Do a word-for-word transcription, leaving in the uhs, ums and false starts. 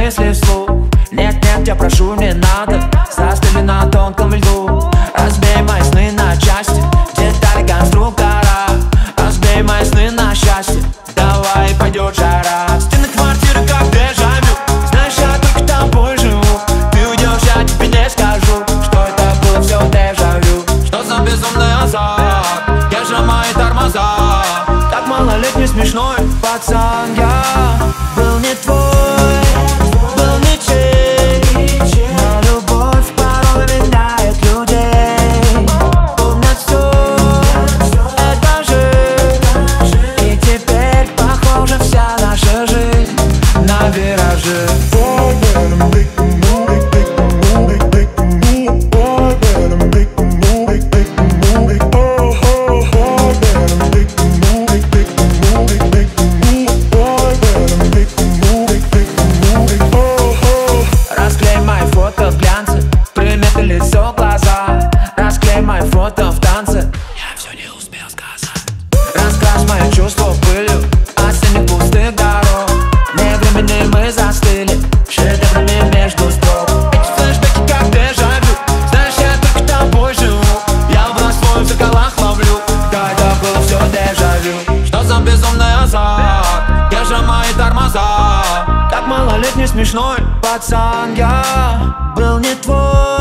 мысли вслух. Нет, нет, я прошу, не надо. Застыли на тонком льду. Разбей мои сны на части, детали конструктора. Разбей мои сны на счастье, давай пойдет жара. Стены квартиры как дежавю. Знаешь, я только тобой живу. Ты уйдешь, я тебе не скажу, что это было все дежавю. Что за безумный азарт, я же мои тормоза. Как малолетний смешной пацан я был не твой, был ничей. Но любовь порой меняет людей. Помнят все, это жизнь. И теперь похожа вся наша жизнь на виражи. Лицо, глаза, расклей мои фото в танце. Я все не успел сказать. Раскрась мои чувства пылью осенних пустых дорог. Не времени мы застыли шедеврами между строк. Эти флешбеки как дежавю. Знаешь, я только тобой живу. Я вновь свой в зеркалах ловлю. Да, это было все дежавю. Что за безумный азарт, я же мои тормоза. Как малолетний смешной пацан я был не твой.